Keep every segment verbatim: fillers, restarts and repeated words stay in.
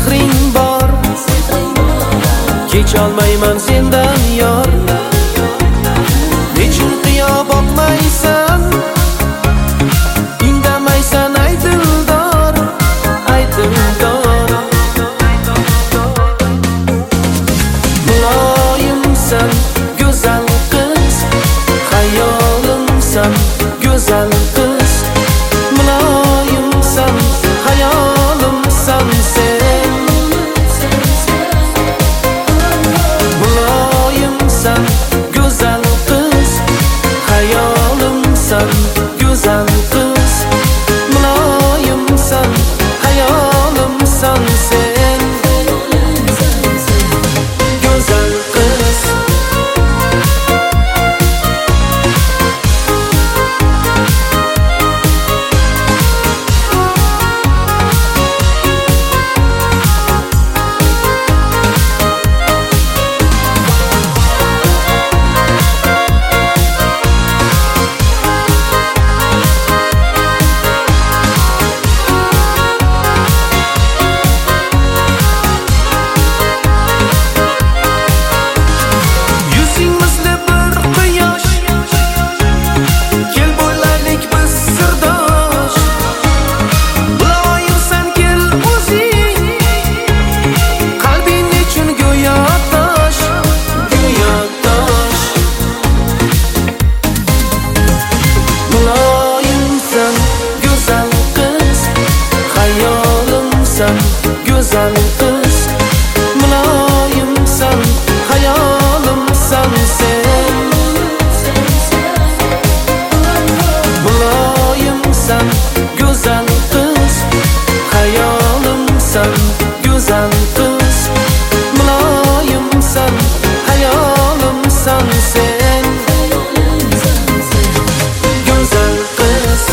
sehring bor, kecholmayman sendan yor. Nechun qiyo boqmaysan, indamaysan ay dildor, ay dildor. Muloyimsan go'zal qiz, xayolimsan go'zal qiz. Muloyimsan hayolimsan sen, muloyimsan go'zal qiz, hayolimsan go'zal qiz. Muloyimsan hayolimsan sen, go'zal qiz. Go'zal qiz, muloyimsan hayolimsan sen, muloyimsan go'zal qiz, hayolimsan go'zal qiz. Muloyimsan hayolimsan sen, go'zal qiz.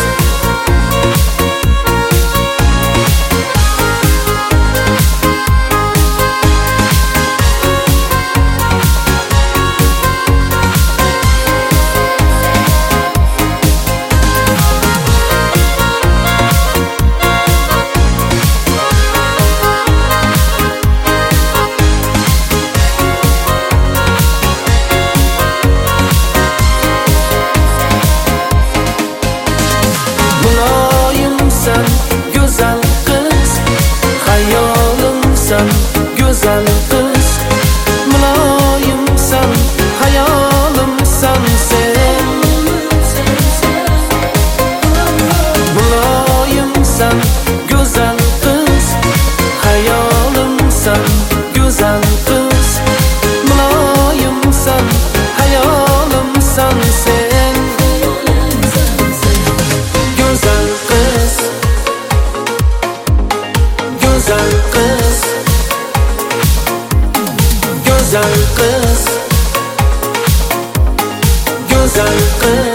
Muloyimsan go'zal qiz, hayolimsan go'zal qiz. Muloyimsan hayolimsan sen, muloyimsan go'zal qiz, hayolimsan go'zal qiz. Muloyimsan hayolimsan sen, go'zal qiz, go'zal qiz, go'zal qiz, go'zal qiz.